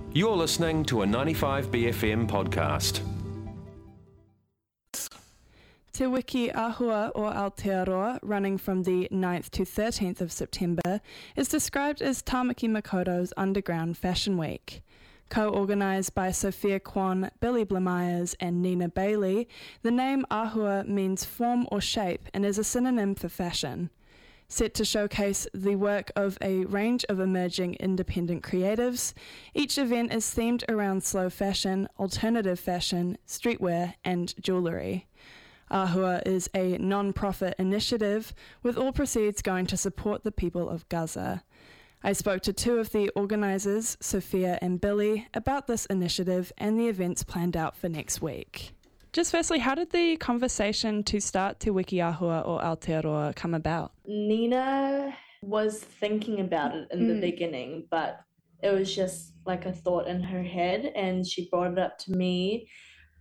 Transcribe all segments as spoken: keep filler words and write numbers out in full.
You're listening to a ninety-five B F M podcast. Te Wiki Ahua or Aotearoa, running from the ninth to thirteenth of September, is described as Tamaki Makoto's Underground Fashion Week. Co-organised by Sophia Kwan, Billy Blamires and Nina Bailey, the name Ahua means form or shape and is a synonym for fashion. Set to showcase the work of a range of emerging independent creatives, each event is themed around slow fashion, alternative fashion, streetwear and jewellery. Ahua is a non-profit initiative, with all proceeds going to support the people of Gaza. I spoke to two of the organisers, Sophia and Billy, about this initiative and the events planned out for next week. Just firstly, how did the conversation to start Te Wiki Ahua or Aotearoa come about? Nina was thinking about it in the Mm. beginning, but it was just like a thought in her head, and she brought it up to me,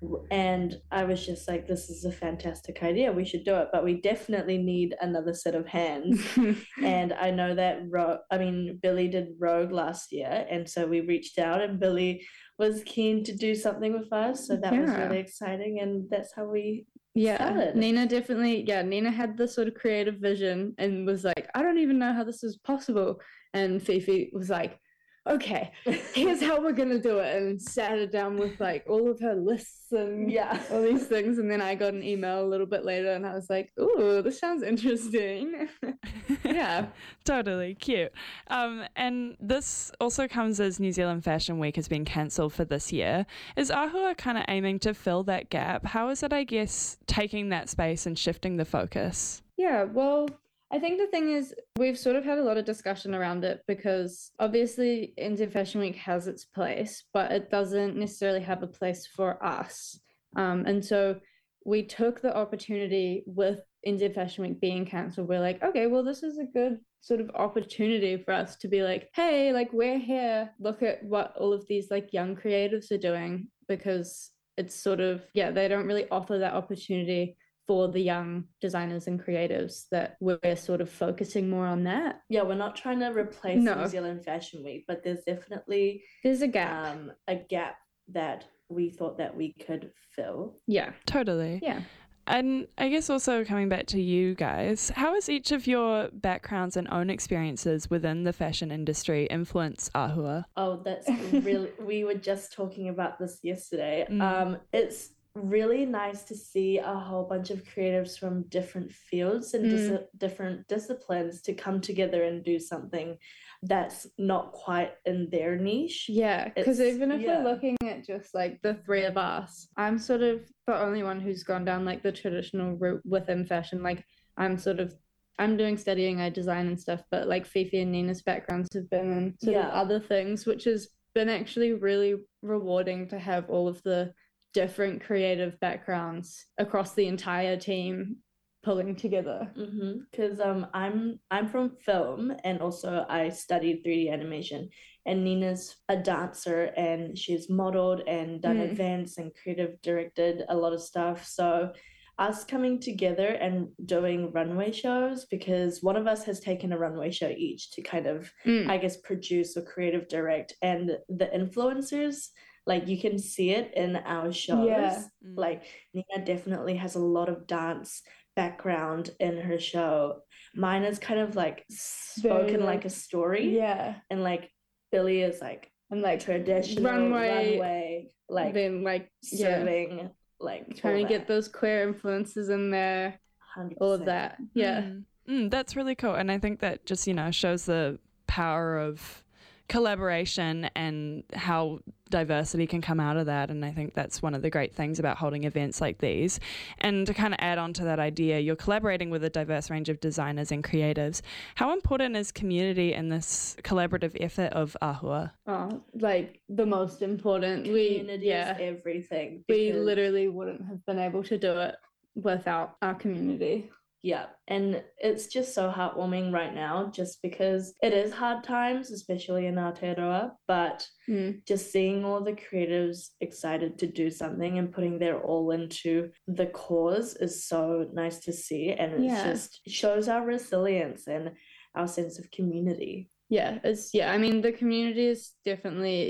and I was just like, this is a fantastic idea, we should do it, but we definitely need another set of hands. And I know that Ro- I mean Billy did Rogue last year, and so we reached out and Billy was keen to do something with us, so that was Yeah. really exciting, and that's how we Yeah, started. Nina definitely, yeah, Nina had this sort of creative vision and was like, I don't even know how this is possible. And Fifi was like, okay, here's how we're going to do it. And sat her down with like all of her lists and Yeah. all these things. And then I got an email a little bit later and I was like, ooh, this sounds interesting. Yeah. Totally cute. Um, and this also comes as New Zealand Fashion Week has been cancelled for this year. Is Ahua kind of aiming to fill that gap? How is it, I guess, taking that space and shifting the focus? Yeah, well, I think the thing is we've sort of had a lot of discussion around it because obviously Indian Fashion Week has its place, but it doesn't necessarily have a place for us. Um, and so we took the opportunity with Indian Fashion Week being cancelled. We're like, okay, well, this is a good sort of opportunity for us to be like, hey, like we're here. Look at what all of these like young creatives are doing, because it's sort of, yeah, they don't really offer that opportunity for the young designers and creatives, that we're sort of focusing more on that. Yeah, we're not trying to replace No. New Zealand Fashion Week, but there's definitely There's a gap. um, a gap that we thought that we could fill. Yeah. Totally. Yeah. And I guess also coming back to you guys, how has each of your backgrounds and own experiences within the fashion industry influenced Ahua? Oh, that's really, we were just talking about this yesterday. Mm. Um, it's really nice to see a whole bunch of creatives from different fields and Mm. dis- different disciplines to come together and do something that's not quite in their niche. Yeah, because It's- even if yeah. we're looking at just like the three of us, I'm sort of the only one who's gone down like the traditional route within fashion. Like I'm sort of, I'm doing studying, I design and stuff, but like Fifi and Nina's backgrounds have been in sort Yeah. of other things, which has been actually really rewarding to have all of the different creative backgrounds across the entire team pulling together. Because um, I'm I'm from film, and also I studied three D animation, and Nina's a dancer and she's modeled and done Mm. events and creative directed a lot of stuff. So us coming together and doing runway shows, because one of us has taken a runway show each to kind of, Mm. I guess, produce or creative direct, and the influencers, like you can see it in our shows. Yeah. Mm. Like Nina definitely has a lot of dance background in her show. Mine is kind of like spoken Very, like a story, Yeah. and like Billy is like And like traditional runway, runway, like then like yeah, serving, like trying all to get that. those queer influences in there, one hundred percent. all of that. Yeah. Mm. Mm, that's really cool. And I think that just, you know, shows the power of collaboration and how diversity can come out of that. And I think that's one of the great things about holding events like these. And to kind of add on to that idea, you're collaborating with a diverse range of designers and creatives. How important is community in this collaborative effort of Ahua? Oh, like the most important. We Community yeah, is everything. we because- literally wouldn't have been able to do it without our community. Yeah, and it's just so heartwarming right now, just because it is hard times, especially in Aotearoa, but Mm. just seeing all the creatives excited to do something and putting their all into the cause is so nice to see, and it Yeah. just shows our resilience and our sense of community. Yeah, it's yeah. I mean, the community is definitely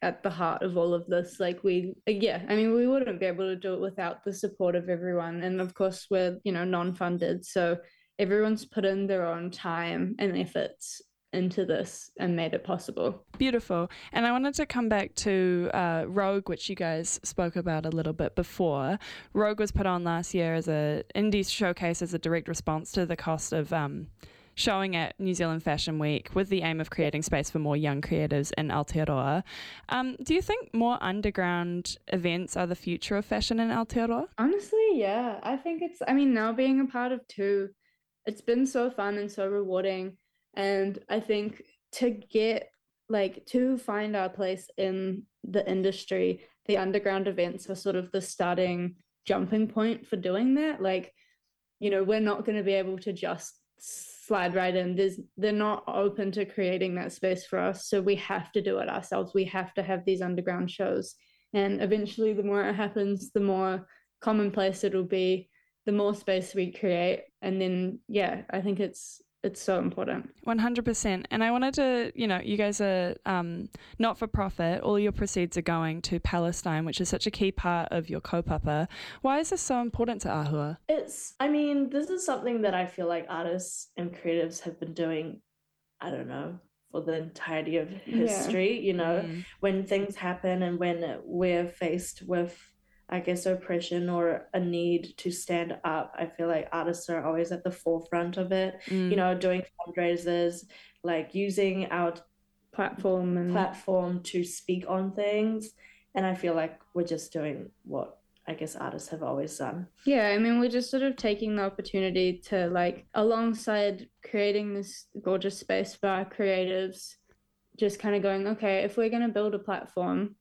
at the heart of all of this. Like we, yeah, I mean, we wouldn't be able to do it without the support of everyone. And of course, we're, you know, non-funded. So everyone's put in their own time and efforts into this and made it possible. Beautiful. And I wanted to come back to uh, Rogue, which you guys spoke about a little bit before. Rogue was put on last year as a indie showcase as a direct response to the cost of um, showing at New Zealand Fashion Week with the aim of creating space for more young creatives in Aotearoa. Um, do you think more underground events are the future of fashion in Aotearoa? Honestly, yeah. I think it's, I mean, now being a part of two, it's been so fun and so rewarding. And I think to get, like, to find our place in the industry, the underground events are sort of the starting jumping point for doing that. Like, you know, we're not going to be able to just slide right in. There's, they're not open to creating that space for us. So we have to do it ourselves. We have to have these underground shows. And eventually, the more it happens, the more commonplace it'll be, the more space we create. And then, yeah, I think it's, It's so important. one hundred percent. And I wanted to, you know, you guys are um, not-for-profit. All your proceeds are going to Palestine, which is such a key part of your kaupapa. Why is this so important to Āhua? It's, I mean, this is something that I feel like artists and creatives have been doing, I don't know, for the entirety of history, yeah. you know, mm. when things happen and when we're faced with, I guess, oppression or a need to stand up. I feel like artists are always at the forefront of it, mm. you know, doing fundraisers, like using our platform and platform to speak on things. And I feel like we're just doing what I guess artists have always done. Yeah, I mean, we're just sort of taking the opportunity to, like, alongside creating this gorgeous space for our creatives, just kind of going, okay, if we're going to build a platform,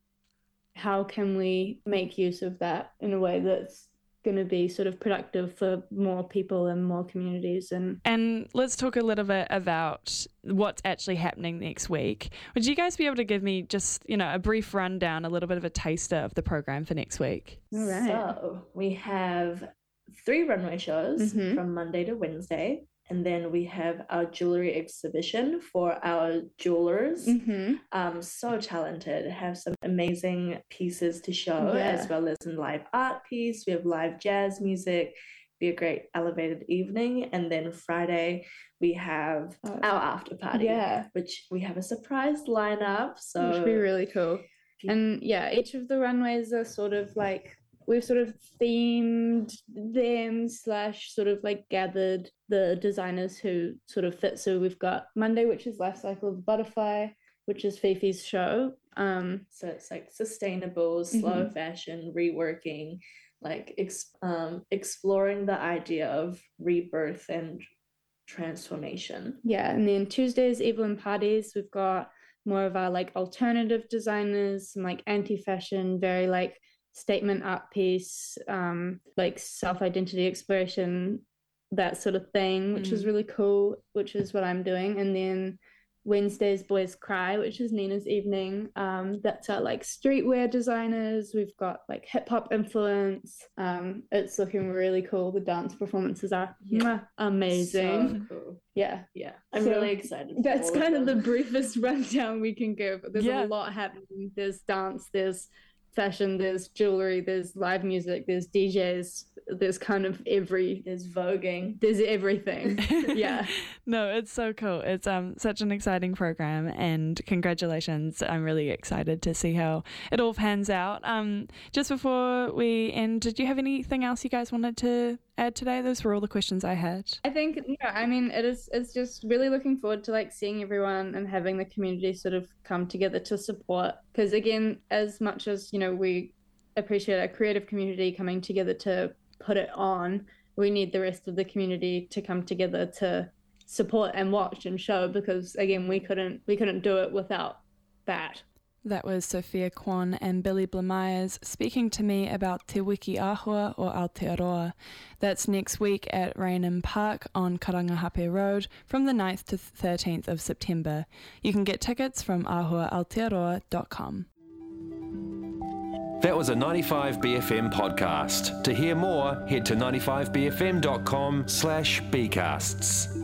how can we make use of that in a way that's going to be sort of productive for more people and more communities? And and let's talk a little bit about what's actually happening next week. Would you guys be able to give me just, you know, a brief rundown, a little bit of a taster of the program for next week? All right. So we have three runway shows mm-hmm. from Monday to Wednesday. And then we have our jewelry exhibition for our jewelers. Mm-hmm. Um, so talented, have some amazing pieces to show, yeah. as well as a live art piece. We have live jazz music. Be a great elevated evening. And then Friday we have uh, our after party, yeah. which we have a surprise lineup. So which would be really cool. And yeah, each of the runways are sort of like, we've sort of themed them slash sort of like gathered the designers who sort of fit. So we've got Monday, which is Life Cycle of the Butterfly, which is Fifi's show. Um, so it's like sustainable, slow mm-hmm. fashion, reworking, like ex- um, exploring the idea of rebirth and transformation. Yeah, and then Tuesdays, Evelyn Parties, we've got more of our like alternative designers, some like anti-fashion, very like statement art piece, um, like self-identity exploration, that sort of thing, which mm. is really cool, which is what I'm doing. And then Wednesday's Boys Cry, which is Nina's evening. Um, that's our like streetwear designers. We've got like hip hop influence. Um, it's looking really cool. The dance performances are yeah. amazing. So cool. Yeah. Yeah. I'm so really excited. That's kind of, of the briefest rundown we can give. There's yeah. a lot happening. There's dance, there's fashion, there's jewelry, there's live music, there's D Js, there's kind of every there's voguing, there's everything. Yeah. No, it's so cool. It's um such an exciting program, and congratulations. I'm really excited to see how it all pans out. Um just before we end, did you have anything else you guys wanted to add today? Those were all the questions I had. I think, yeah, I mean, it is, it's just really looking forward to like seeing everyone and having the community sort of come together to support. Because again, as much as, you know, we appreciate our creative community coming together to put it on, we need the rest of the community to come together to support and watch and show, because again, we couldn't, we couldn't do it without that. That was Sophia Kwan and Billy Blamires speaking to me about Te Wiki Āhua or Aotearoa. That's next week at Raynham Park on Karangahape Road from the ninth to thirteenth of September. You can get tickets from āhua aotearoa dot com. That was a ninety-five B F M podcast. To hear more, head to ninety-five b f m dot com slash bcasts.